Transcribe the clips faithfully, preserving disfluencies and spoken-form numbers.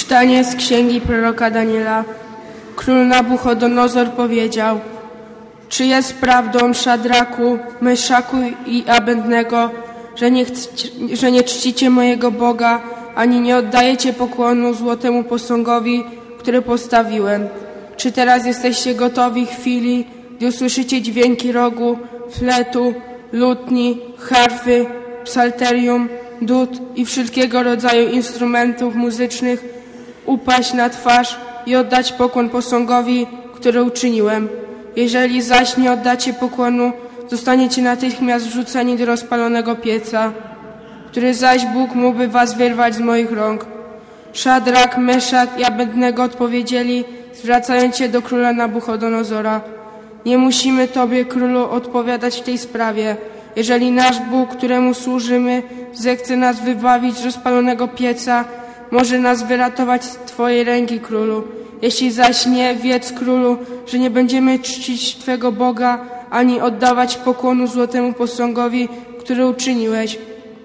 Czytanie z księgi proroka Daniela. Król Nabuchodonozor powiedział: czy jest prawdą, Szadraku, Meszaku i Abednego, że nie, chci, że nie czcicie mojego Boga, ani nie oddajecie pokłonu złotemu posągowi, który postawiłem? Czy teraz jesteście gotowi chwili, gdy usłyszycie dźwięki rogu, fletu, lutni, harfy, psalterium, dud i wszelkiego rodzaju instrumentów muzycznych, upaść na twarz i oddać pokłon posągowi, który uczyniłem? Jeżeli zaś nie oddacie pokłonu, zostaniecie natychmiast wrzuceni do rozpalonego pieca, który zaś Bóg mógłby was wyrwać z moich rąk. Szadrak, Meszak i Abednego odpowiedzieli, zwracając się do króla Nabuchodonozora: nie musimy Tobie, królu, odpowiadać w tej sprawie. Jeżeli nasz Bóg, któremu służymy, zechce nas wybawić z rozpalonego pieca, może nas wyratować z Twojej ręki, królu. Jeśli zaś nie, wiedz, królu, że nie będziemy czcić Twego Boga, ani oddawać pokłonu złotemu posągowi, który uczyniłeś.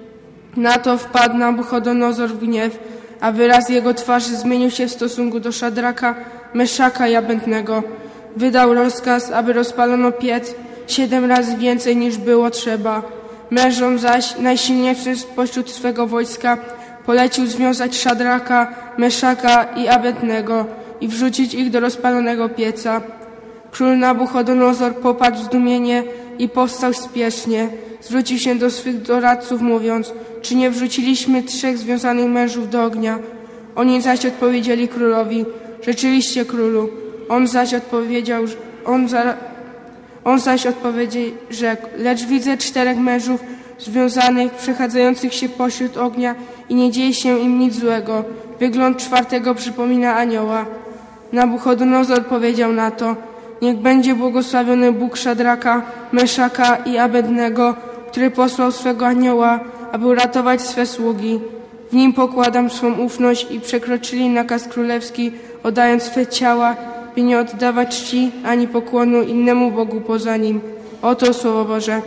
Na to wpadł Nabuchodonozor w gniew, a wyraz jego twarzy zmienił się w stosunku do Szadraka, Meszaka i Abednego. Wydał rozkaz, aby rozpalono piec siedem razy więcej niż było trzeba. Mężom zaś, najsilniejszym spośród swego wojska, polecił związać Szadraka, Meszaka i Abednego i wrzucić ich do rozpalonego pieca. Król Nabuchodonozor popadł w zdumienie i powstał spiesznie. Zwrócił się do swych doradców, mówiąc: czy nie wrzuciliśmy trzech związanych mężów do ognia? Oni zaś odpowiedzieli królowi: rzeczywiście, królu. On zaś odpowiedział, on, za, on zaś odpowiedział, rzekł: lecz widzę czterech mężów związanych, przechadzających się pośród ognia i nie dzieje się im nic złego. Wygląd czwartego przypomina anioła. Nabuchodonozor powiedział na to: niech będzie błogosławiony Bóg Szadraka, Meszaka i Abednego, który posłał swego anioła, aby uratować swe sługi. W nim pokładam swą ufność. I przekroczyli nakaz królewski, oddając swe ciała, by nie oddawać czci ani pokłonu innemu Bogu poza nim. Oto Słowo Boże.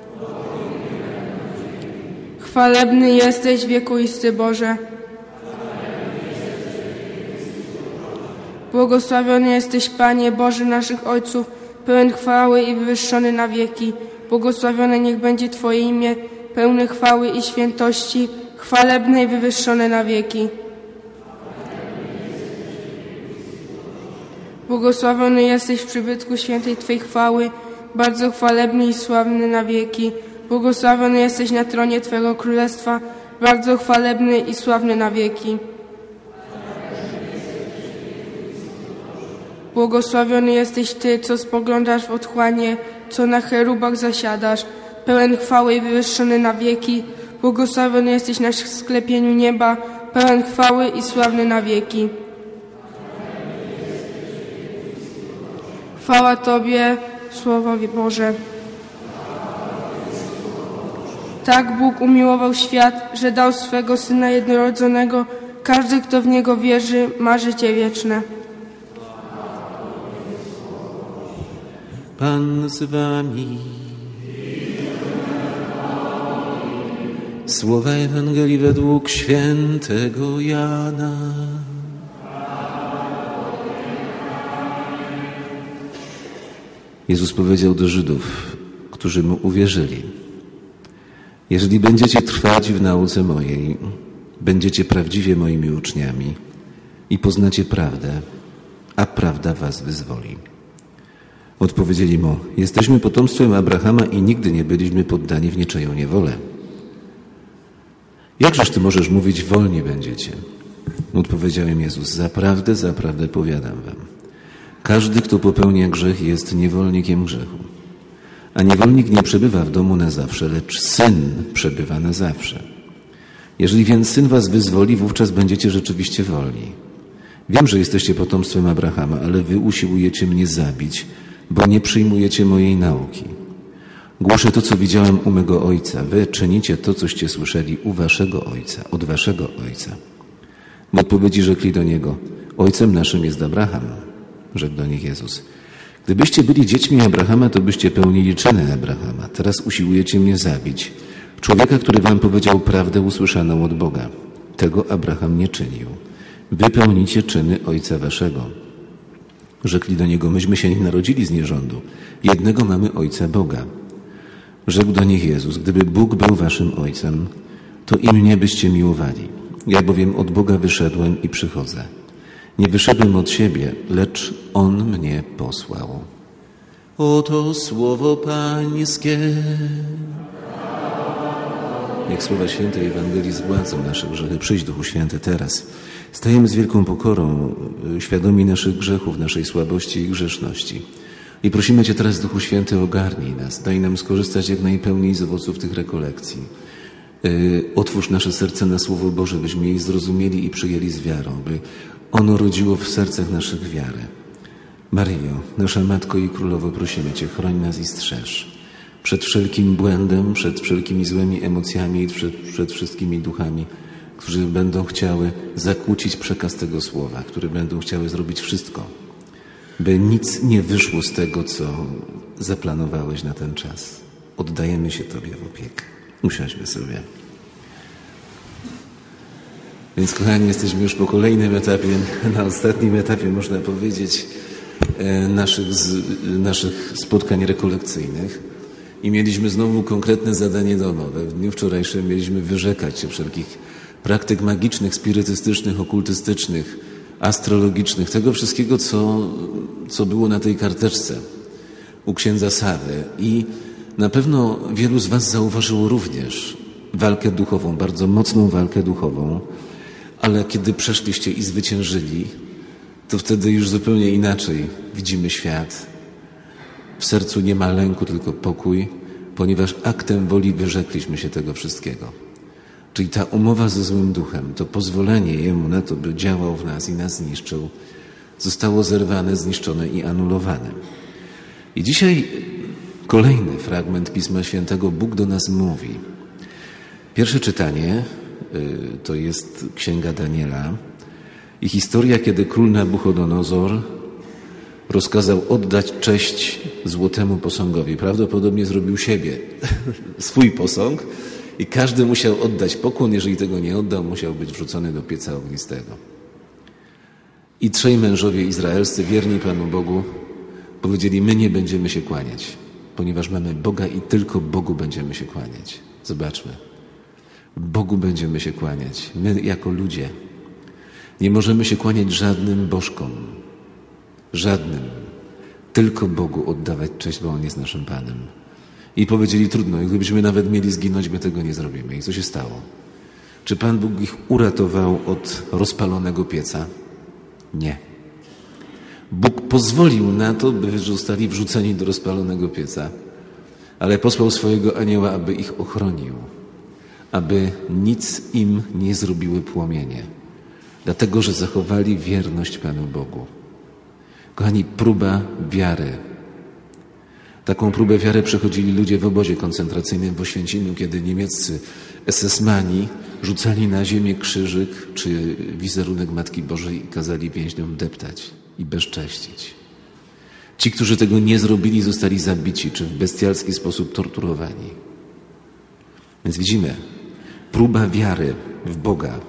Chwalebny jesteś, wiekuisty Boże. Błogosławiony jesteś, Panie, Boże naszych ojców, pełen chwały i wywyższony na wieki. Błogosławione niech będzie Twoje imię, pełne chwały i świętości, chwalebne i wywyższone na wieki. Błogosławiony jesteś w przybytku świętej Twej chwały, bardzo chwalebny i sławny na wieki. Błogosławiony jesteś na tronie Twego królestwa, bardzo chwalebny i sławny na wieki. Błogosławiony jesteś Ty, co spoglądasz w otchłanie, co na cherubach zasiadasz, pełen chwały i wywyższony na wieki. Błogosławiony jesteś na sklepieniu nieba, pełen chwały i sławny na wieki. Chwała Tobie, Słowo Boże. Tak Bóg umiłował świat, że dał swego Syna jednorodzonego. Każdy, kto w Niego wierzy, ma życie wieczne. Pan z wami. Słowa Ewangelii według świętego Jana. Jezus powiedział do Żydów, którzy Mu uwierzyli: jeżeli będziecie trwać w nauce mojej, będziecie prawdziwie moimi uczniami i poznacie prawdę, a prawda was wyzwoli. Odpowiedzieli Mu: jesteśmy potomstwem Abrahama i nigdy nie byliśmy poddani w niczyją niewolę. Jakżeż Ty możesz mówić: wolni będziecie? Odpowiedział im Jezus: zaprawdę, zaprawdę powiadam wam, każdy, kto popełnia grzech, jest niewolnikiem grzechu. A niewolnik nie przebywa w domu na zawsze, lecz Syn przebywa na zawsze. Jeżeli więc Syn was wyzwoli, wówczas będziecie rzeczywiście wolni. Wiem, że jesteście potomstwem Abrahama, ale wy usiłujecie mnie zabić, bo nie przyjmujecie mojej nauki. Głoszę to, co widziałem u mego ojca. Wy czynicie to, coście słyszeli u waszego ojca, od waszego ojca. W odpowiedzi rzekli do niego: ojcem naszym jest Abraham. Rzekł do nich Jezus: gdybyście byli dziećmi Abrahama, to byście pełnili czyny Abrahama. Teraz usiłujecie mnie zabić, człowieka, który wam powiedział prawdę usłyszaną od Boga. Tego Abraham nie czynił. wypełnicie czyny Ojca waszego. Rzekli do niego, myśmy się nie narodzili z nierządu. Jednego mamy Ojca Boga. Rzekł do nich Jezus, gdyby Bóg był waszym Ojcem, to i mnie byście miłowali. Ja bowiem od Boga wyszedłem i przychodzę. Nie wyszedłem od siebie, lecz On mnie posłał. Oto słowo Pańskie. Niech słowa świętej Ewangelii zgładzą nasze grzechy. Przyjdź, Duchu Święty, teraz. Stajemy z wielką pokorą, świadomi naszych grzechów, naszej słabości i grzeszności. I prosimy Cię teraz, Duchu Święty, ogarnij nas. Daj nam skorzystać jak najpełniej z owoców tych rekolekcji. Otwórz nasze serce na Słowo Boże, byśmy je zrozumieli i przyjęli z wiarą, by ono rodziło w sercach naszych wiarę. Maryjo, nasza Matko i Królowo, prosimy Cię, chroń nas i strzeż przed wszelkim błędem, przed wszelkimi złymi emocjami i przed, przed wszystkimi duchami, którzy będą chciały zakłócić przekaz tego słowa, które będą chciały zrobić wszystko, by nic nie wyszło z tego, co zaplanowałeś na ten czas. Oddajemy się Tobie w opiekę. Usiądźmy sobie. Więc, kochani, jesteśmy już po kolejnym etapie, na ostatnim etapie, można powiedzieć, naszych, z, naszych spotkań rekolekcyjnych i mieliśmy znowu konkretne zadanie domowe. W dniu wczorajszym mieliśmy wyrzekać się wszelkich praktyk magicznych, spirytystycznych, okultystycznych, astrologicznych, tego wszystkiego, co, co było na tej karteczce u księdza Sawy. I na pewno wielu z was zauważyło również walkę duchową, bardzo mocną walkę duchową, ale kiedy przeszliście i zwyciężyli, to wtedy już zupełnie inaczej widzimy świat. W sercu nie ma lęku, tylko pokój, ponieważ aktem woli wyrzekliśmy się tego wszystkiego. Czyli ta umowa ze złym duchem, to pozwolenie jemu na to, by działał w nas i nas zniszczył, zostało zerwane, zniszczone i anulowane. I dzisiaj kolejny fragment Pisma Świętego. Bóg do nas mówi. Pierwsze czytanie to jest Księga Daniela i historia, kiedy król Nabuchodonozor rozkazał oddać cześć złotemu posągowi. Prawdopodobnie zrobił siebie, swój posąg i każdy musiał oddać pokłon. Jeżeli tego nie oddał, musiał być wrzucony do pieca ognistego. I trzej mężowie izraelscy, wierni Panu Bogu, powiedzieli, my nie będziemy się kłaniać, ponieważ mamy Boga i tylko Bogu będziemy się kłaniać. Zobaczmy. Bogu będziemy się kłaniać. My jako ludzie nie możemy się kłaniać żadnym bożkom. Żadnym. Tylko Bogu oddawać cześć, bo On jest naszym Panem. I powiedzieli, trudno, gdybyśmy nawet mieli zginąć, my tego nie zrobimy. I co się stało? Czy Pan Bóg ich uratował od rozpalonego pieca? Nie. Bóg pozwolił na to, by zostali wrzuceni do rozpalonego pieca, ale posłał swojego anioła, aby ich ochronił, aby nic im nie zrobiły płomienie, dlatego że zachowali wierność Panu Bogu. Kochani, próba wiary. Taką próbę wiary przechodzili ludzie w obozie koncentracyjnym w Oświęcimiu, kiedy niemieccy esesmani rzucali na ziemię krzyżyk czy wizerunek Matki Bożej i kazali więźniom deptać i bezcześcić. Ci, którzy tego nie zrobili, zostali zabici czy w bestialski sposób torturowani. Więc widzimy, próba wiary w Boga.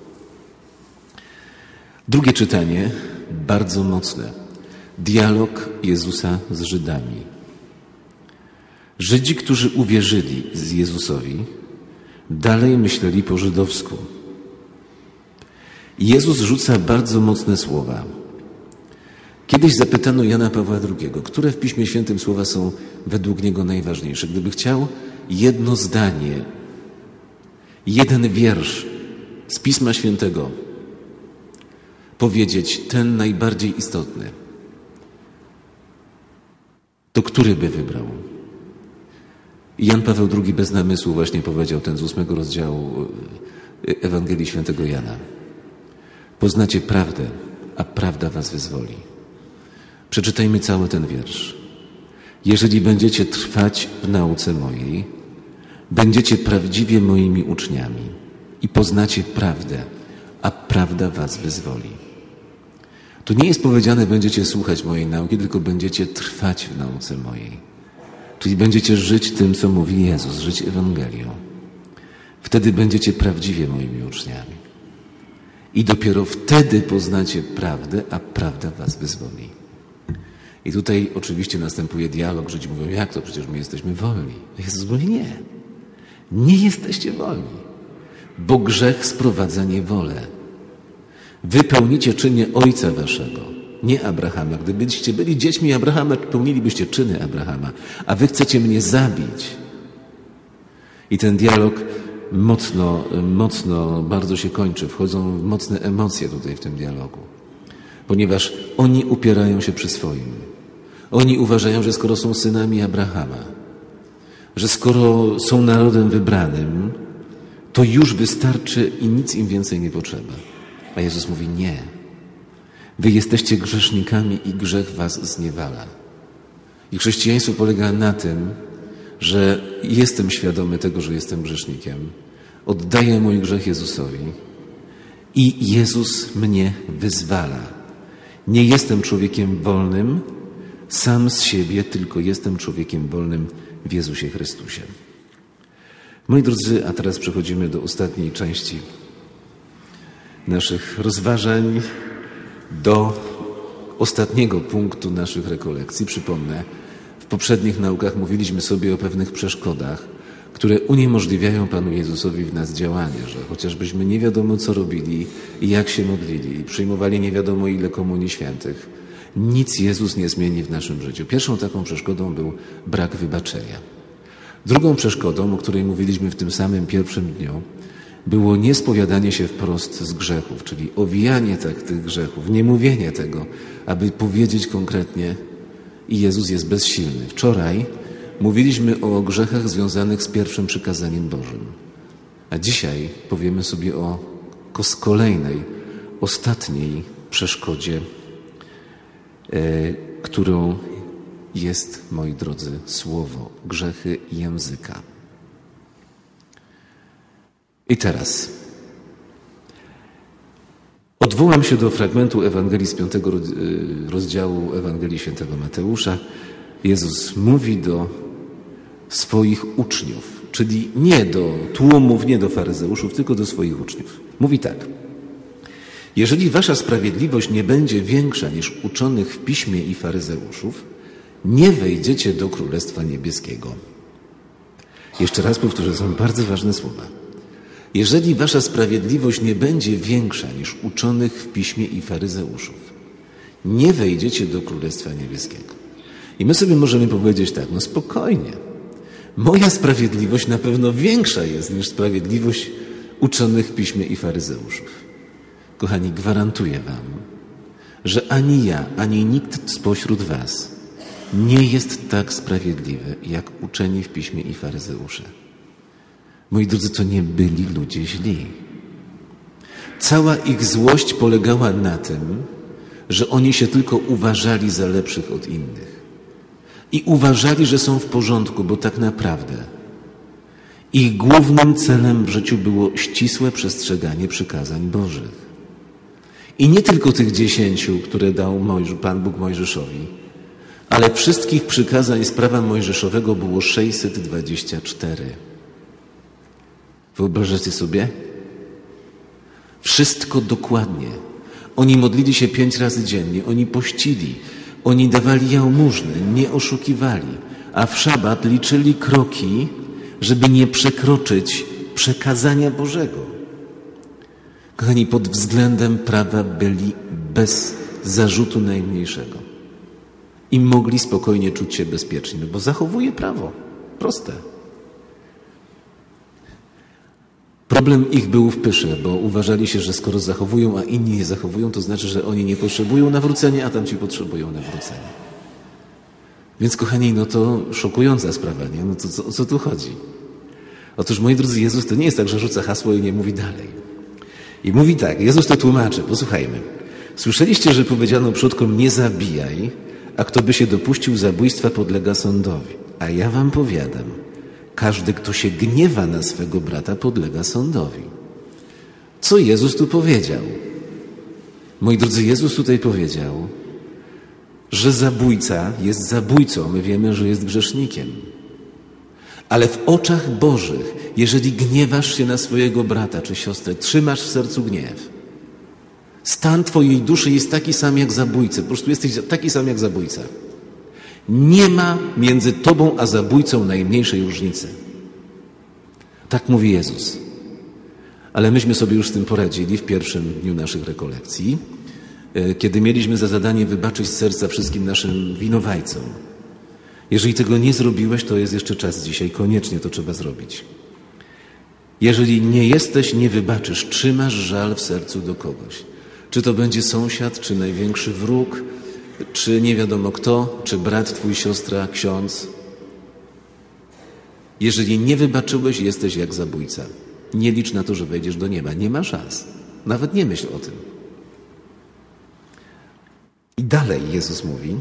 Drugie czytanie, bardzo mocne. Dialog Jezusa z Żydami. Żydzi, którzy uwierzyli z Jezusowi, dalej myśleli po żydowsku. Jezus rzuca bardzo mocne słowa. Kiedyś zapytano Jana Pawła drugiego, które w Piśmie Świętym słowa są według niego najważniejsze. Gdyby chciał jedno zdanie, jeden wiersz z Pisma Świętego powiedzieć, ten najbardziej istotny, to który by wybrał? Jan Paweł drugi bez namysłu właśnie powiedział ten z ósmego rozdziału Ewangelii Świętego Jana. Poznacie prawdę, a prawda was wyzwoli. Przeczytajmy cały ten wiersz. Jeżeli będziecie trwać w nauce mojej, będziecie prawdziwie moimi uczniami i poznacie prawdę, a prawda was wyzwoli. Tu nie jest powiedziane, będziecie słuchać mojej nauki, tylko będziecie trwać w nauce mojej. Czyli będziecie żyć tym, co mówi Jezus, żyć Ewangelią. Wtedy będziecie prawdziwie moimi uczniami. I dopiero wtedy poznacie prawdę, a prawda was wyzwoli. I tutaj oczywiście następuje dialog. Żydzi mówią, jak to? Przecież my jesteśmy wolni. Jezus mówi, nie. Nie jesteście wolni, bo grzech sprowadza niewolę. Wy pełnicie czyny ojca waszego, nie Abrahama. Gdybyście byli dziećmi Abrahama, pełnilibyście czyny Abrahama, a wy chcecie mnie zabić. I ten dialog mocno, mocno bardzo się kończy. Wchodzą mocne emocje tutaj w tym dialogu. Ponieważ oni upierają się przy swoim. Oni uważają, że skoro są synami Abrahama, że skoro są narodem wybranym, to już wystarczy i nic im więcej nie potrzeba. A Jezus mówi, nie. Wy jesteście grzesznikami i grzech was zniewala. I chrześcijaństwo polega na tym, że jestem świadomy tego, że jestem grzesznikiem. Oddaję mój grzech Jezusowi i Jezus mnie wyzwala. Nie jestem człowiekiem wolnym sam z siebie, tylko jestem człowiekiem wolnym w Jezusie Chrystusie. Moi drodzy, a teraz przechodzimy do ostatniej części naszych rozważań, do ostatniego punktu naszych rekolekcji. Przypomnę, w poprzednich naukach mówiliśmy sobie o pewnych przeszkodach, które uniemożliwiają Panu Jezusowi w nas działanie, że chociażbyśmy nie wiadomo co robili i jak się modlili i przyjmowali nie wiadomo ile komunii świętych, nic Jezus nie zmieni w naszym życiu. Pierwszą taką przeszkodą był brak wybaczenia. Drugą przeszkodą, o której mówiliśmy w tym samym pierwszym dniu, było niespowiadanie się wprost z grzechów, czyli owijanie tak tych grzechów, nie mówienie tego, aby powiedzieć konkretnie i Jezus jest bezsilny. Wczoraj mówiliśmy o grzechach związanych z pierwszym przykazaniem Bożym, a dzisiaj powiemy sobie o kolejnej, ostatniej przeszkodzie, e, którą jest, moi drodzy, słowo, grzechy języka. I teraz odwołam się do fragmentu Ewangelii z piątego rozdziału Ewangelii Świętego Mateusza. Jezus mówi do swoich uczniów, czyli nie do tłumów, nie do faryzeuszów, tylko do swoich uczniów. Mówi tak. Jeżeli wasza sprawiedliwość nie będzie większa niż uczonych w piśmie i faryzeuszów, nie wejdziecie do Królestwa Niebieskiego. Jeszcze raz powtórzę, są bardzo ważne słowa. Jeżeli wasza sprawiedliwość nie będzie większa niż uczonych w piśmie i faryzeuszów, nie wejdziecie do Królestwa Niebieskiego. I my sobie możemy powiedzieć tak, no spokojnie. Moja sprawiedliwość na pewno większa jest niż sprawiedliwość uczonych w piśmie i faryzeuszów. Kochani, gwarantuję wam, że ani ja, ani nikt spośród was nie jest tak sprawiedliwy, jak uczeni w piśmie i faryzeusze. Moi drodzy, to nie byli ludzie źli. Cała ich złość polegała na tym, że oni się tylko uważali za lepszych od innych. I uważali, że są w porządku, bo tak naprawdę ich głównym celem w życiu było ścisłe przestrzeganie przykazań Bożych. I nie tylko tych dziesięciu, które dał Mojż- Pan Bóg Mojżeszowi, ale wszystkich przykazań z prawa mojżeszowego było sześćset dwadzieścia cztery. Wyobrażacie sobie? Wszystko dokładnie. Oni modlili się pięć razy dziennie, oni pościli, oni dawali jałmużny, nie oszukiwali, a w szabat liczyli kroki, żeby nie przekroczyć przekazania Bożego. Kochani, pod względem prawa byli bez zarzutu najmniejszego i mogli spokojnie czuć się bezpieczni, no bo zachowuje prawo. Proste. Problem ich był w pysze, bo uważali się, że skoro zachowują, a inni nie zachowują, to znaczy, że oni nie potrzebują nawrócenia, a tamci potrzebują nawrócenia. Więc kochani, no to szokująca sprawa, nie? No to co, o co tu chodzi? Otóż, moi drodzy, Jezus to nie jest tak, że rzuca hasło i nie mówi dalej. I mówi tak, Jezus to tłumaczy, posłuchajmy. Słyszeliście, że powiedziano przodkom nie zabijaj, a kto by się dopuścił zabójstwa, podlega sądowi. A ja wam powiadam, każdy, kto się gniewa na swego brata, podlega sądowi. Co Jezus tu powiedział? Moi drodzy, Jezus tutaj powiedział, że zabójca jest zabójcą. My wiemy, że jest grzesznikiem. Ale w oczach Bożych, jeżeli gniewasz się na swojego brata czy siostrę, trzymasz w sercu gniew, Stan twojej duszy jest taki sam jak zabójcy. Po prostu jesteś taki sam jak zabójca. Nie ma między tobą a zabójcą najmniejszej różnicy. Tak mówi Jezus. Ale myśmy sobie już z tym poradzili w pierwszym dniu naszych rekolekcji, kiedy mieliśmy za zadanie wybaczyć z serca wszystkim naszym winowajcom. Jeżeli tego nie zrobiłeś, to jest jeszcze czas dzisiaj. Koniecznie to trzeba zrobić. Jeżeli nie jesteś, nie wybaczysz, trzymasz żal w sercu do kogoś. Czy to będzie sąsiad, czy największy wróg, czy nie wiadomo kto, czy brat twój, siostra, ksiądz. Jeżeli nie wybaczyłeś, jesteś jak zabójca. Nie licz na to, że wejdziesz do nieba. Nie ma szans. Nawet nie myśl o tym. I dalej Jezus mówi: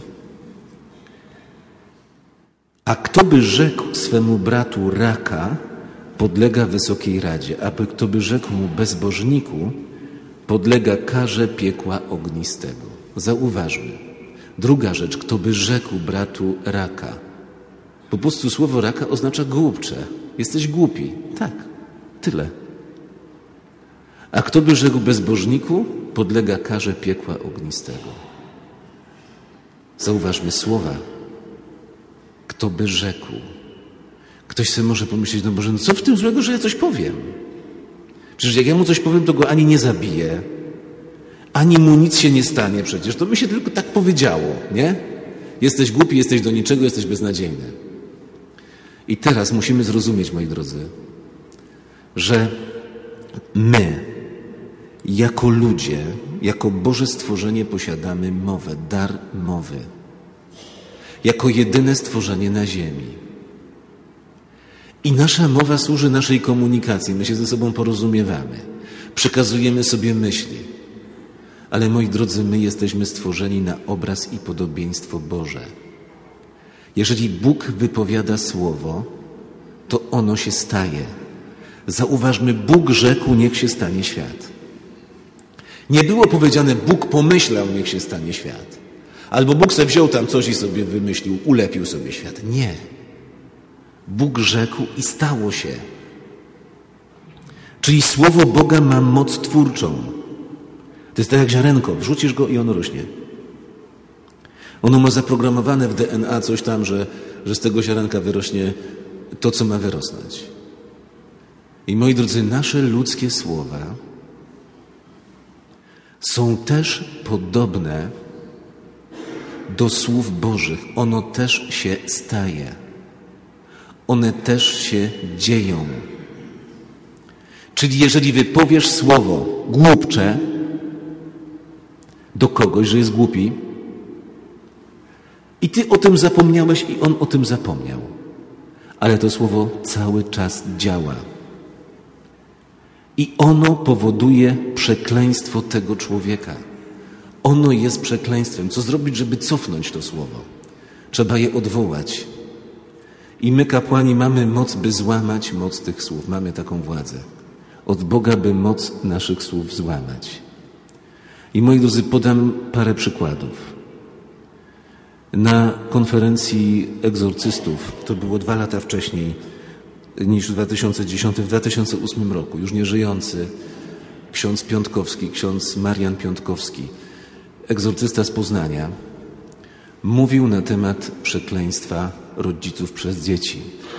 a kto by rzekł swemu bratu raka, podlega wysokiej radzie, a kto by rzekł mu bezbożniku, podlega karze piekła ognistego. Zauważmy. Druga rzecz, kto by rzekł bratu raka. Po prostu słowo raka oznacza głupcze. Jesteś głupi. Tak, tyle. A kto by rzekł bezbożniku, podlega karze piekła ognistego. Zauważmy słowa. Kto by rzekł. Ktoś sobie może pomyśleć, no Boże, no co w tym złego, że ja coś powiem? Przecież jak ja mu coś powiem, to go ani nie zabiję, ani mu nic się nie stanie przecież. To by się tylko tak powiedziało, nie? Jesteś głupi, jesteś do niczego, jesteś beznadziejny. I teraz musimy zrozumieć, moi drodzy, że my, jako ludzie, jako Boże stworzenie posiadamy mowę, dar mowy. Jako jedyne stworzenie na ziemi. I nasza mowa służy naszej komunikacji. My się ze sobą porozumiewamy. Przekazujemy sobie myśli. Ale moi drodzy, my jesteśmy stworzeni na obraz i podobieństwo Boże. Jeżeli Bóg wypowiada słowo, to ono się staje. Zauważmy, Bóg rzekł, niech się stanie świat. Nie było powiedziane, Bóg pomyślał, niech się stanie świat. Albo Bóg sobie wziął tam coś i sobie wymyślił, ulepił sobie świat. Nie. Bóg rzekł i stało się. Czyli słowo Boga ma moc twórczą. To jest tak jak ziarenko. Wrzucisz go i ono rośnie. Ono ma zaprogramowane w D N A coś tam, że, że z tego ziarenka wyrośnie to, co ma wyrosnąć. I moi drodzy, nasze ludzkie słowa są też podobne do słów Bożych. Ono też się staje. One też się dzieją. Czyli jeżeli wypowiesz słowo głupcze do kogoś, że jest głupi, i ty o tym zapomniałeś i on o tym zapomniał, ale to słowo cały czas działa. I ono powoduje przekleństwo tego człowieka. Ono jest przekleństwem. Co zrobić, żeby cofnąć to słowo? Trzeba je odwołać. I my, kapłani, mamy moc, by złamać moc tych słów. Mamy taką władzę. Od Boga, by moc naszych słów złamać. I moi drodzy, podam parę przykładów. Na konferencji egzorcystów, to było dwa lata wcześniej niż w dwa tysiące dziesiątym, w dwa tysiące ósmym roku, już nieżyjący ksiądz Piątkowski, ksiądz Marian Piątkowski, egzorcysta z Poznania, mówił na temat przekleństwa rodziców przez dzieci.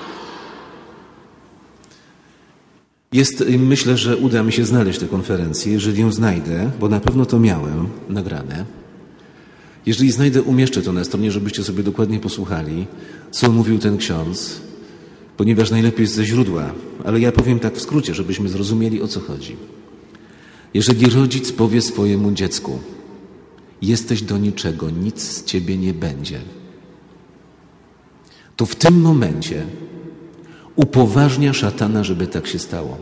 Jest, myślę, że uda mi się znaleźć tę konferencję, jeżeli ją znajdę, bo na pewno to miałem nagrane. Jeżeli znajdę, umieszczę to na stronie, żebyście sobie dokładnie posłuchali, co mówił ten ksiądz, ponieważ najlepiej jest ze źródła, ale ja powiem tak w skrócie, żebyśmy zrozumieli, o co chodzi. Jeżeli rodzic powie swojemu dziecku: jesteś do niczego, nic z ciebie nie będzie, to w tym momencie upoważnia szatana, żeby tak się stało.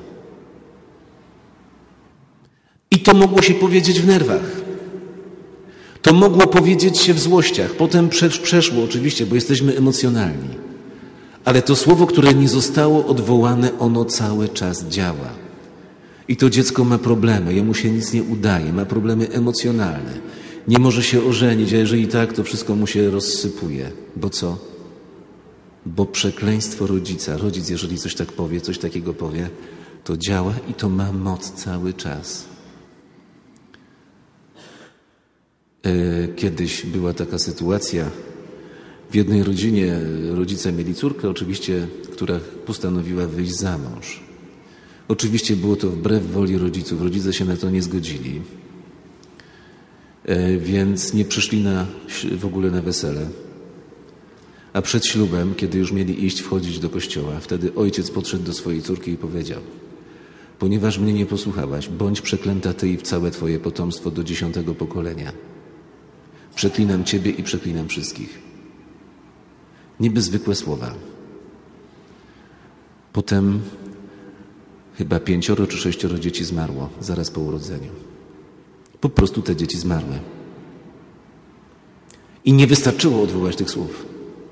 I to mogło się powiedzieć w nerwach. To mogło powiedzieć się w złościach. Potem przeszło oczywiście, bo jesteśmy emocjonalni. Ale to słowo, które nie zostało odwołane, ono cały czas działa. I to dziecko ma problemy, jemu się nic nie udaje, ma problemy emocjonalne. Nie może się ożenić, a jeżeli tak, to wszystko mu się rozsypuje. Bo co? Bo przekleństwo rodzica, rodzic, jeżeli coś tak powie, coś takiego powie, to działa i to ma moc cały czas. Kiedyś była taka sytuacja w jednej rodzinie. Rodzice mieli córkę, oczywiście, która postanowiła wyjść za mąż. Oczywiście było to wbrew woli rodziców. Rodzice się na to nie zgodzili, więc nie przyszli na, w ogóle na wesele. A przed ślubem, kiedy już mieli iść, wchodzić do kościoła, wtedy ojciec podszedł do swojej córki i powiedział: ponieważ mnie nie posłuchałaś, bądź przeklęta ty i całe twoje potomstwo do dziesiątego pokolenia. Przeklinam ciebie i przeklinam wszystkich. Niby zwykłe słowa. Potem chyba pięcioro czy sześcioro dzieci zmarło zaraz po urodzeniu. Po prostu te dzieci zmarły. I nie wystarczyło odwołać tych słów.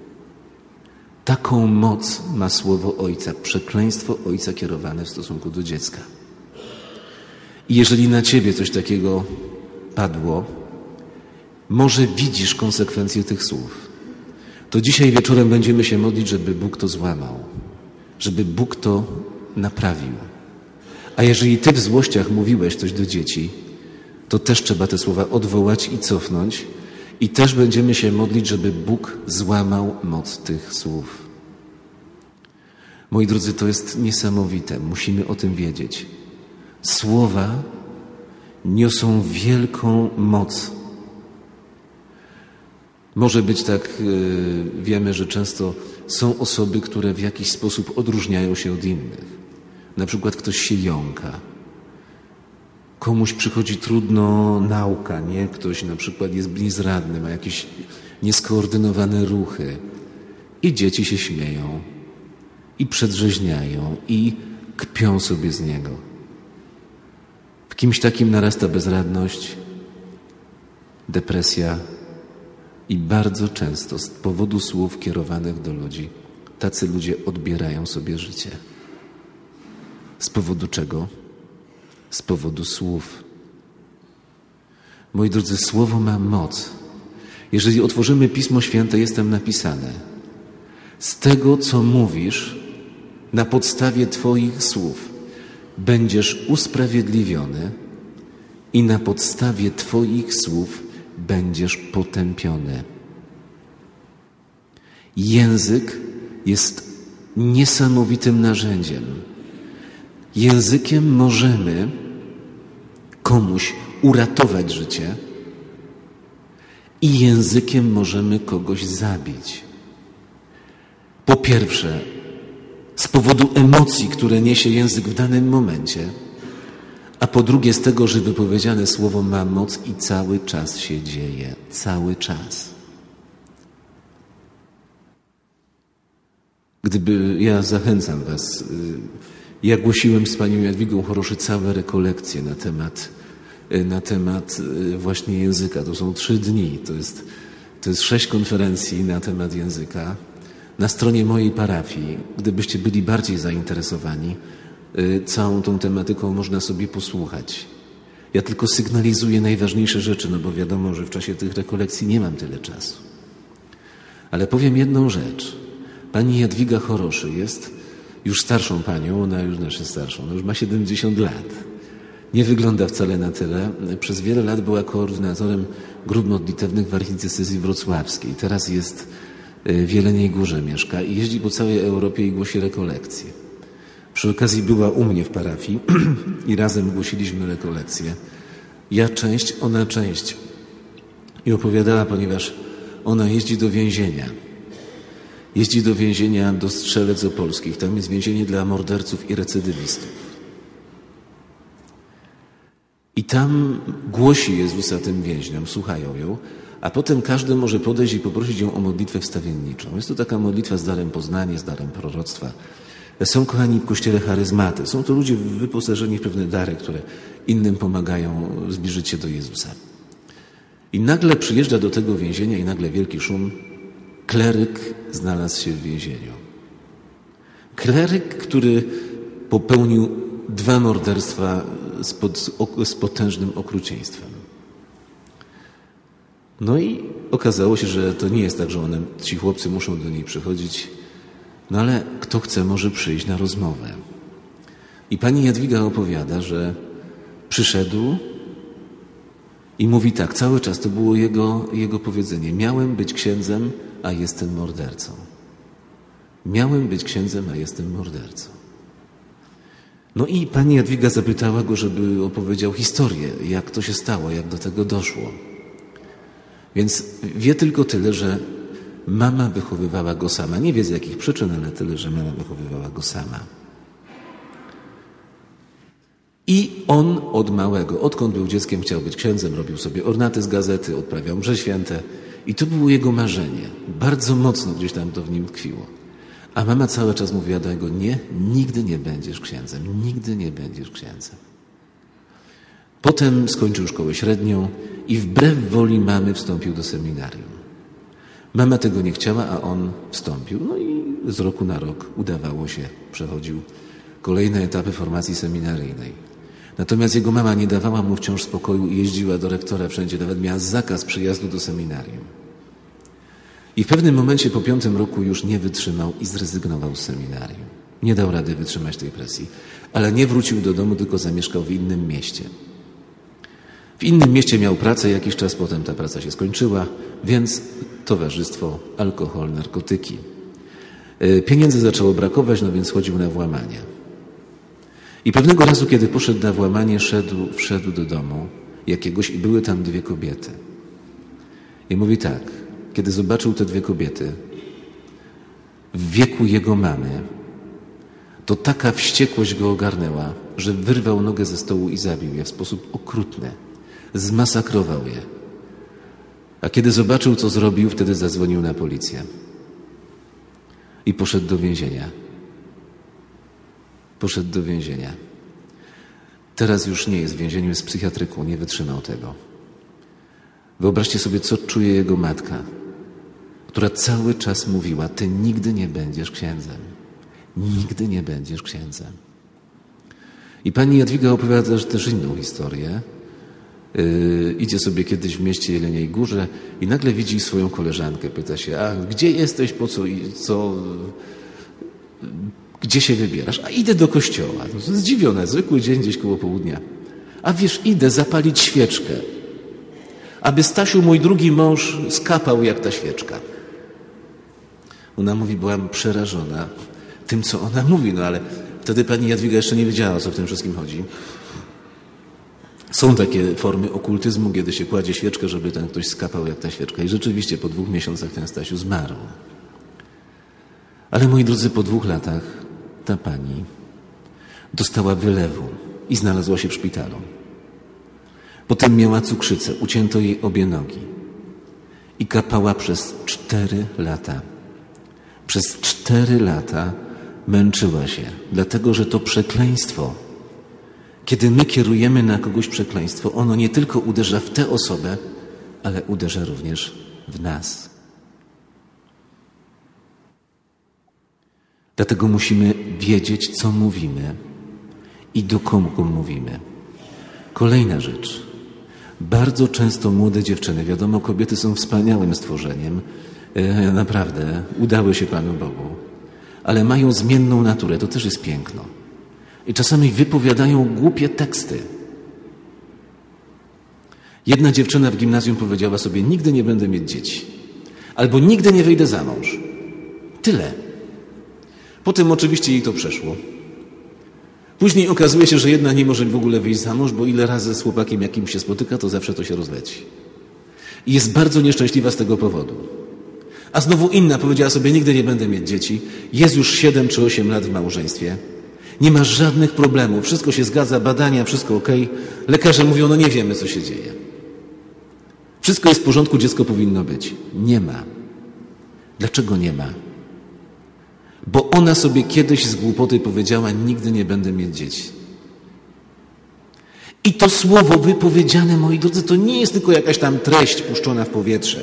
Taką moc ma słowo Ojca, przekleństwo Ojca kierowane w stosunku do dziecka. I jeżeli na ciebie coś takiego padło, może widzisz konsekwencje tych słów, to dzisiaj wieczorem będziemy się modlić, żeby Bóg to złamał, żeby Bóg to naprawił. A jeżeli ty w złościach mówiłeś coś do dzieci, to też trzeba te słowa odwołać i cofnąć. I też będziemy się modlić, żeby Bóg złamał moc tych słów. Moi drodzy, to jest niesamowite. Musimy o tym wiedzieć. Słowa niosą wielką moc. Może być tak, yy, wiemy, że często są osoby, które w jakiś sposób odróżniają się od innych. Na przykład ktoś się jąka. Komuś przychodzi trudno nauka, nie? Ktoś na przykład jest niezradny, ma jakieś nieskoordynowane ruchy. I dzieci się śmieją, i przedrzeźniają, i kpią sobie z niego. W kimś takim narasta bezradność, depresja i bardzo często z powodu słów kierowanych do ludzi tacy ludzie odbierają sobie życie. Z powodu czego? Z powodu słów. Moi drodzy, słowo ma moc. Jeżeli otworzymy Pismo Święte, jest tam napisane: z tego, co mówisz, na podstawie Twoich słów będziesz usprawiedliwiony i na podstawie Twoich słów będziesz potępiony. Język jest niesamowitym narzędziem. Językiem możemy komuś uratować życie i językiem możemy kogoś zabić. Po pierwsze, z powodu emocji, które niesie język w danym momencie, a po drugie z tego, że wypowiedziane słowo ma moc i cały czas się dzieje. Cały czas. Gdyby, ja zachęcam was, ja głosiłem z panią Jadwigą Choroszy całe rekolekcje na temat, na temat właśnie języka. To są trzy dni, to jest, to jest sześć konferencji na temat języka. Na stronie mojej parafii, gdybyście byli bardziej zainteresowani, całą tą tematyką można sobie posłuchać. Ja tylko sygnalizuję najważniejsze rzeczy, no bo wiadomo, że w czasie tych rekolekcji nie mam tyle czasu. Ale powiem jedną rzecz. Pani Jadwiga Choroszy jest już starszą panią, ona już znaczy starszą, ona już ma siedemdziesiąt lat. Nie wygląda wcale na tyle. Przez wiele lat była koordynatorem grup modlitewnych w archidiecezji wrocławskiej. Teraz jest w Jeleniej Górze, mieszka i jeździ po całej Europie i głosi rekolekcje. Przy okazji była u mnie w parafii i razem głosiliśmy rekolekcje. Ja część, ona część. I opowiadała, ponieważ ona jeździ do więzienia. Jeździ do więzienia do Strzelec Opolskich. Tam jest więzienie dla morderców i recydywistów. I tam głosi Jezusa tym więźniom, słuchają ją, a potem każdy może podejść i poprosić ją o modlitwę wstawienniczą. Jest to taka modlitwa z darem poznania, z darem proroctwa. Są kochani w Kościele charyzmaty. Są to ludzie wyposażeni w pewne dary, które innym pomagają zbliżyć się do Jezusa. I nagle przyjeżdża do tego więzienia i nagle wielki szum. Kleryk znalazł się w więzieniu. Kleryk, który popełnił dwa morderstwa z, pod, z potężnym okrucieństwem. No i okazało się, że to nie jest tak, że one, ci chłopcy muszą do niej przychodzić, no ale kto chce, może przyjść na rozmowę. I pani Jadwiga opowiada, że przyszedł I mówi tak, cały czas to było jego, jego powiedzenie. Miałem być księdzem, a jestem mordercą. Miałem być księdzem, a jestem mordercą. No i pani Jadwiga zapytała go, żeby opowiedział historię, jak to się stało, jak do tego doszło. Więc wie tylko tyle, że mama wychowywała go sama. Nie wie z jakich przyczyn, ale tyle, że mama wychowywała go sama. I on od małego, odkąd był dzieckiem, chciał być księdzem, robił sobie ornaty z gazety, odprawiał msze święte. I to było jego marzenie. Bardzo mocno gdzieś tam to w nim tkwiło. A mama cały czas mówiła do niego, nie, nigdy nie będziesz księdzem, nigdy nie będziesz księdzem. Potem skończył szkołę średnią i wbrew woli mamy wstąpił do seminarium. Mama tego nie chciała, a on wstąpił. No i z roku na rok udawało się, przechodził kolejne etapy formacji seminaryjnej. Natomiast jego mama nie dawała mu wciąż spokoju i jeździła do rektora wszędzie, nawet miała zakaz przyjazdu do seminarium. I w pewnym momencie po piątym roku już nie wytrzymał i zrezygnował z seminarium. Nie dał rady wytrzymać tej presji, ale nie wrócił do domu, tylko zamieszkał w innym mieście. W innym mieście miał pracę, jakiś czas potem ta praca się skończyła, więc towarzystwo, alkohol, narkotyki. Pieniędzy zaczęło brakować, no więc chodził na włamania. I pewnego razu, kiedy poszedł na włamanie, szedł, wszedł do domu jakiegoś i były tam dwie kobiety. I mówi tak, kiedy zobaczył te dwie kobiety w wieku jego mamy, to taka wściekłość go ogarnęła, że wyrwał nogę ze stołu i zabił je w sposób okrutny. Zmasakrował je. A kiedy zobaczył, co zrobił, wtedy zadzwonił na policję. I poszedł do więzienia. Poszedł do więzienia. Teraz już nie jest w więzieniu, jest w psychiatryku, nie wytrzymał tego. Wyobraźcie sobie, co czuje jego matka, która cały czas mówiła, ty nigdy nie będziesz księdzem. Nigdy nie będziesz księdzem. I pani Jadwiga opowiada też, też inną historię. Yy, idzie sobie kiedyś w mieście Jeleniej Górze i nagle widzi swoją koleżankę. Pyta się, a gdzie jesteś, po co i co, gdzie się wybierasz? A idę do kościoła. Zdziwiona, zwykły dzień gdzieś koło południa. A wiesz, idę zapalić świeczkę, aby Stasiu, mój drugi mąż, skapał jak ta świeczka. Ona mówi, byłam przerażona tym, co ona mówi, no ale wtedy pani Jadwiga jeszcze nie wiedziała, o co w tym wszystkim chodzi. Są takie formy okultyzmu, kiedy się kładzie świeczkę, żeby ten ktoś skapał jak ta świeczka. I rzeczywiście po dwóch miesiącach ten Stasiu zmarł. Ale moi drodzy, po dwóch latach ta pani dostała wylewu i znalazła się w szpitalu. Potem miała cukrzycę, ucięto jej obie nogi i kapała przez cztery lata. Przez cztery lata męczyła się, dlatego że to przekleństwo, kiedy my kierujemy na kogoś przekleństwo, ono nie tylko uderza w tę osobę, ale uderza również w nas. Dlatego musimy wiedzieć, co mówimy i do komu mówimy. Kolejna rzecz. Bardzo często młode dziewczyny, wiadomo, kobiety są wspaniałym stworzeniem, e, naprawdę udały się Panu Bogu, ale mają zmienną naturę, to też jest piękno. I czasami wypowiadają głupie teksty. Jedna dziewczyna w gimnazjum powiedziała sobie, nigdy nie będę mieć dzieci, albo nigdy nie wyjdę za mąż. Tyle. Potem oczywiście jej to przeszło. Później okazuje się, że jedna nie może w ogóle wyjść za mąż, bo ile razy z chłopakiem jakimś się spotyka, to zawsze to się rozleci. I jest bardzo nieszczęśliwa z tego powodu. A znowu inna powiedziała sobie, nigdy nie będę mieć dzieci. Jest już siedem czy osiem lat w małżeństwie. Nie ma żadnych problemów. Wszystko się zgadza, badania, wszystko okej. Lekarze mówią, no nie wiemy, co się dzieje. Wszystko jest w porządku, dziecko powinno być. Nie ma. Dlaczego nie ma? Bo ona sobie kiedyś z głupoty powiedziała, nigdy nie będę mieć dzieci. I to słowo wypowiedziane, moi drodzy, to nie jest tylko jakaś tam treść puszczona w powietrze.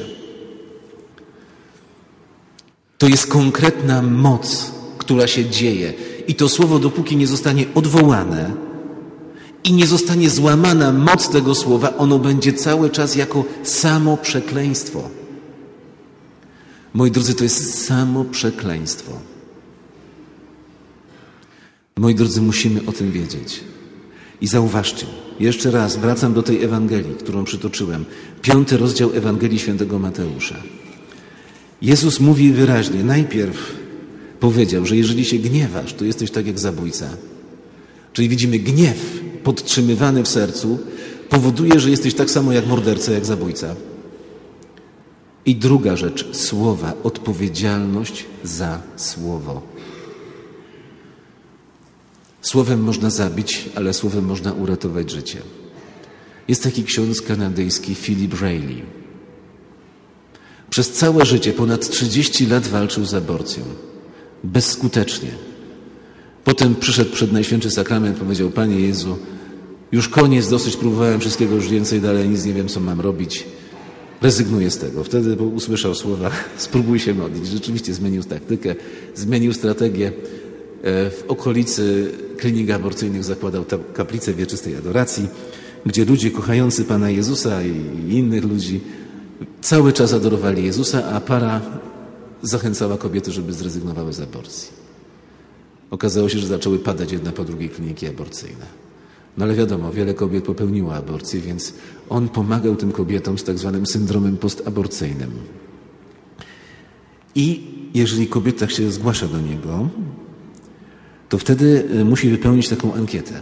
To jest konkretna moc, która się dzieje. I to słowo, dopóki nie zostanie odwołane i nie zostanie złamana moc tego słowa, ono będzie cały czas jako samo przekleństwo. Moi drodzy, to jest samo przekleństwo. Moi drodzy, musimy o tym wiedzieć. I zauważcie, jeszcze raz wracam do tej Ewangelii, którą przytoczyłem. Piąty rozdział Ewangelii Świętego Mateusza. Jezus mówi wyraźnie, najpierw powiedział, że jeżeli się gniewasz, to jesteś tak jak zabójca. Czyli widzimy, gniew podtrzymywany w sercu powoduje, że jesteś tak samo jak morderca, jak zabójca. I druga rzecz, słowa, odpowiedzialność za słowo. Słowem można zabić, ale słowem można uratować życie. Jest taki ksiądz kanadyjski Philip Rayleigh. Przez całe życie, ponad trzydzieści lat walczył z aborcją. Bezskutecznie. Potem przyszedł przed Najświętszy Sakrament, powiedział: Panie Jezu, już koniec, dosyć próbowałem wszystkiego, już więcej, dalej nic nie wiem, co mam robić. Rezygnuję z tego. Wtedy usłyszał słowa: spróbuj się modlić. Rzeczywiście zmienił taktykę, zmienił strategię. W okolicy klinik aborcyjnych zakładał kaplicę wieczystej adoracji, gdzie ludzie kochający Pana Jezusa i innych ludzi cały czas adorowali Jezusa, a para zachęcała kobiety, żeby zrezygnowały z aborcji. Okazało się, że zaczęły padać jedna po drugiej kliniki aborcyjne. No ale wiadomo, wiele kobiet popełniło aborcję, więc on pomagał tym kobietom z tak zwanym syndromem postaborcyjnym. I jeżeli kobieta się zgłasza do niego, to wtedy musi wypełnić taką ankietę.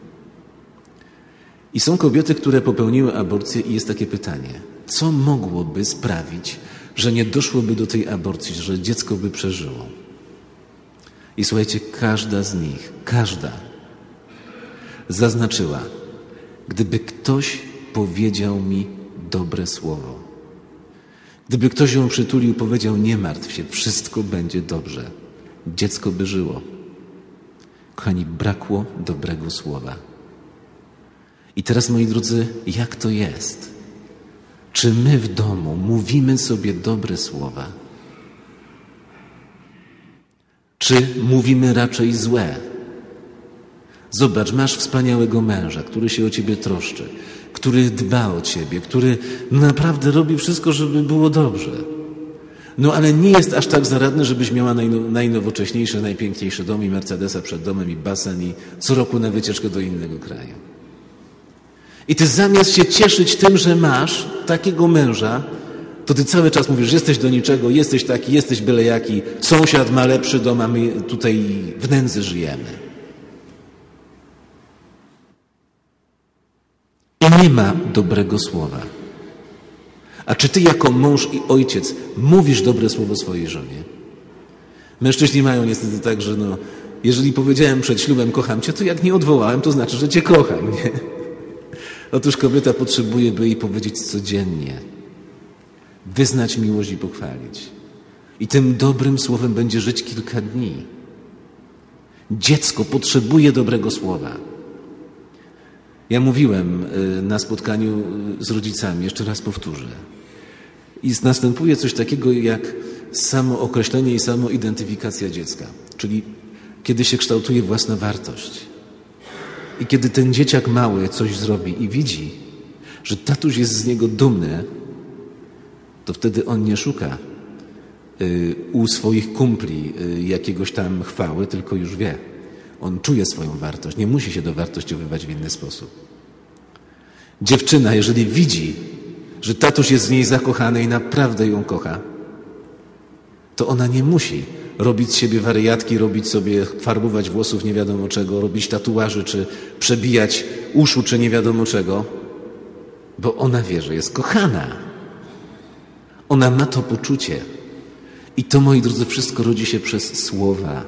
I są kobiety, które popełniły aborcję i jest takie pytanie: co mogłoby sprawić, że nie doszłoby do tej aborcji, że dziecko by przeżyło? I słuchajcie, każda z nich, każda zaznaczyła: gdyby ktoś powiedział mi dobre słowo, gdyby ktoś ją przytulił, powiedział: nie martw się, wszystko będzie dobrze, dziecko by żyło. Kochani, brakło dobrego słowa. I teraz, moi drodzy, jak to jest? Czy my w domu mówimy sobie dobre słowa? Czy mówimy raczej złe? Zobacz, masz wspaniałego męża, który się o ciebie troszczy, który dba o ciebie, który naprawdę robi wszystko, żeby było dobrze. No ale nie jest aż tak zaradny, żebyś miała najno, najnowocześniejszy, najpiękniejszy dom i Mercedesa przed domem i basen i co roku na wycieczkę do innego kraju. I ty zamiast się cieszyć tym, że masz takiego męża, to ty cały czas mówisz, że jesteś do niczego, jesteś taki, jesteś byle jaki, sąsiad ma lepszy dom, a my tutaj w nędzy żyjemy. I nie ma dobrego słowa. A czy ty jako mąż i ojciec mówisz dobre słowo swojej żonie? Mężczyźni mają niestety tak, że no, jeżeli powiedziałem przed ślubem kocham cię, to jak nie odwołałem, to znaczy, że cię kocham, nie? Otóż kobieta potrzebuje, by jej powiedzieć codziennie, wyznać miłość i pochwalić. I tym dobrym słowem będzie żyć kilka dni. Dziecko potrzebuje dobrego słowa. Ja mówiłem na spotkaniu z rodzicami, jeszcze raz powtórzę. I następuje coś takiego jak samookreślenie i samoidentyfikacja dziecka. Czyli kiedy się kształtuje własna wartość. I kiedy ten dzieciak mały coś zrobi i widzi, że tatuś jest z niego dumny, to wtedy on nie szuka y, u swoich kumpli y, jakiegoś tam chwały, tylko już wie. On czuje swoją wartość, nie musi się dowartościowywać w inny sposób. Dziewczyna, jeżeli widzi, że tatuś jest z niej zakochany i naprawdę ją kocha, to ona nie musi robić z siebie wariatki, robić sobie, farbować włosów nie wiadomo czego, robić tatuaży, czy przebijać uszu, czy nie wiadomo czego, bo ona wie, że jest kochana. Ona ma to poczucie. I to, moi drodzy, wszystko rodzi się przez słowa.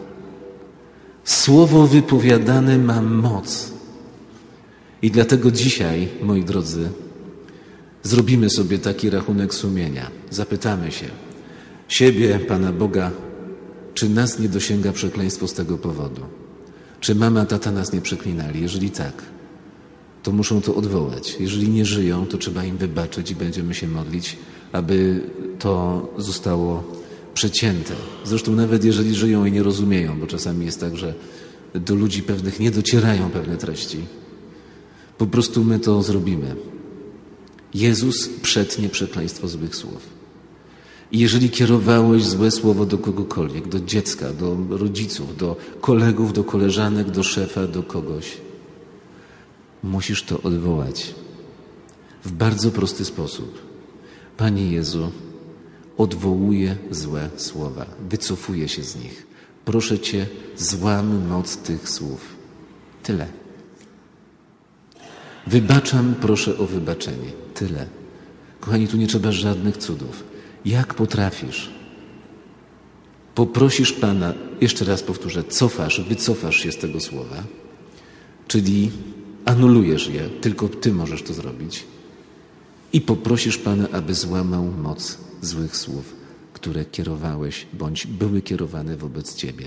Słowo wypowiadane ma moc. I dlatego dzisiaj, moi drodzy, zrobimy sobie taki rachunek sumienia. Zapytamy się siebie, Pana Boga, czy nas nie dosięga przekleństwo z tego powodu? Czy mama, tata nas nie przeklinali? Jeżeli tak, to muszą to odwołać. Jeżeli nie żyją, to trzeba im wybaczyć i będziemy się modlić, aby to zostało przecięte. Zresztą nawet jeżeli żyją i nie rozumieją, bo czasami jest tak, że do ludzi pewnych nie docierają pewne treści. Po prostu my to zrobimy. Jezus przetnie przekleństwo złych słów. I jeżeli kierowałeś złe słowo do kogokolwiek, do dziecka, do rodziców, do kolegów, do koleżanek, do szefa, do kogoś, musisz to odwołać w bardzo prosty sposób. Panie Jezu, odwołuję złe słowa, wycofuję się z nich. Proszę Cię, złam moc tych słów. Tyle. Wybaczam, proszę o wybaczenie. Tyle. Kochani, tu nie trzeba żadnych cudów. Jak potrafisz? Poprosisz Pana, jeszcze raz powtórzę, cofasz, wycofasz się z tego słowa, czyli anulujesz je, tylko Ty możesz to zrobić i poprosisz Pana, aby złamał moc złych słów, które kierowałeś bądź były kierowane wobec Ciebie.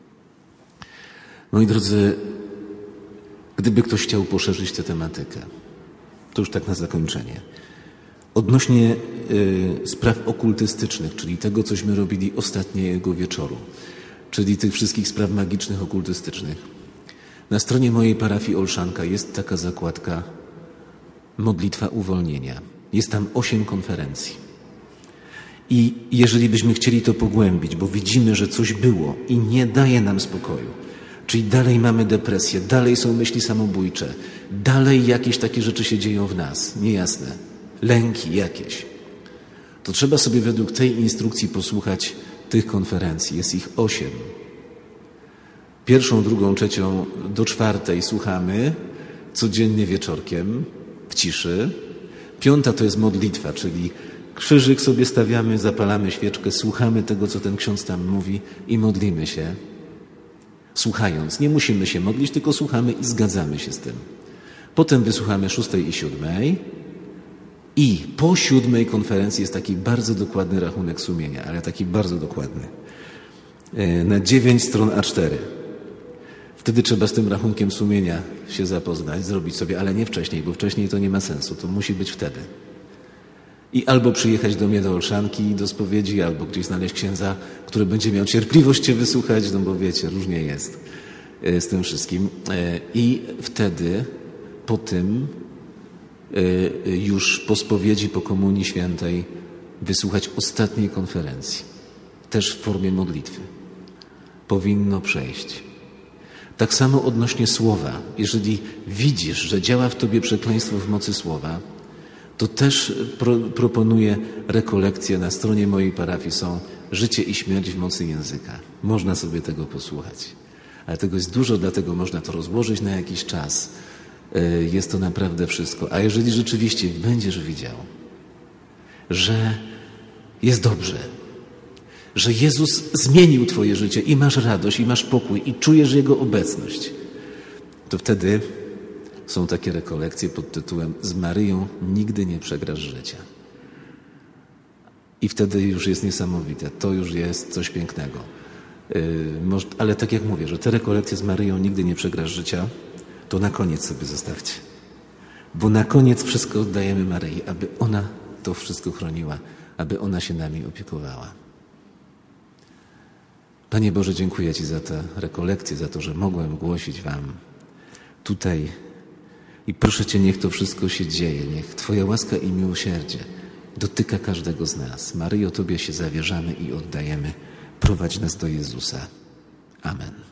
Moi drodzy, gdyby ktoś chciał poszerzyć tę tematykę, to już tak na zakończenie. Odnośnie y, spraw okultystycznych, czyli tego, cośmy robili ostatniego wieczoru, czyli tych wszystkich spraw magicznych, okultystycznych. Na stronie mojej parafii Olszanka jest taka zakładka Modlitwa uwolnienia. Jest tam osiem konferencji. I jeżeli byśmy chcieli to pogłębić, bo widzimy, że coś było i nie daje nam spokoju, czyli dalej mamy depresję, dalej są myśli samobójcze, dalej jakieś takie rzeczy się dzieją w nas, niejasne, lęki jakieś, to trzeba sobie według tej instrukcji posłuchać tych konferencji. Jest ich osiem. Pierwszą, drugą, trzecią do czwartej słuchamy codziennie wieczorkiem w ciszy. Piąta to jest modlitwa, czyli krzyżyk sobie stawiamy, zapalamy świeczkę, słuchamy tego, co ten ksiądz tam mówi i modlimy się. Słuchając, nie musimy się modlić, tylko słuchamy i zgadzamy się z tym. Potem wysłuchamy szóstej i siódmej i po siódmej konferencji jest taki bardzo dokładny rachunek sumienia, ale taki bardzo dokładny. Na dziewięć stron A cztery. Wtedy trzeba z tym rachunkiem sumienia się zapoznać, zrobić sobie, ale nie wcześniej, bo wcześniej to nie ma sensu, to musi być wtedy. I albo przyjechać do mnie do Olszanki, do spowiedzi, albo gdzieś znaleźć księdza, który będzie miał cierpliwość Cię wysłuchać, no bo wiecie, różnie jest z tym wszystkim. I wtedy, po tym, już po spowiedzi, po Komunii Świętej, wysłuchać ostatniej konferencji, też w formie modlitwy. Powinno przejść. Tak samo odnośnie słowa. Jeżeli widzisz, że działa w Tobie przekleństwo w mocy słowa, to też pro, proponuję rekolekcje. Na stronie mojej parafii są Życie i śmierć w mocy języka. Można sobie tego posłuchać. Ale tego jest dużo, dlatego można to rozłożyć na jakiś czas. Jest to naprawdę wszystko. A jeżeli rzeczywiście będziesz widział, że jest dobrze, że Jezus zmienił Twoje życie i masz radość, i masz pokój, i czujesz Jego obecność, to wtedy są takie rekolekcje pod tytułem Z Maryją nigdy nie przegrasz życia. I wtedy już jest niesamowite. To już jest coś pięknego. Yy, ale tak jak mówię, że te rekolekcje z Maryją nigdy nie przegrasz życia, to na koniec sobie zostawcie. Bo na koniec wszystko oddajemy Maryi, aby ona to wszystko chroniła, aby ona się nami opiekowała. Panie Boże, dziękuję Ci za tę rekolekcję, za to, że mogłem głosić Wam tutaj. I proszę Cię, niech to wszystko się dzieje. Niech Twoja łaska i miłosierdzie dotyka każdego z nas. Maryjo, Tobie się zawierzamy i oddajemy. Prowadź nas do Jezusa. Amen.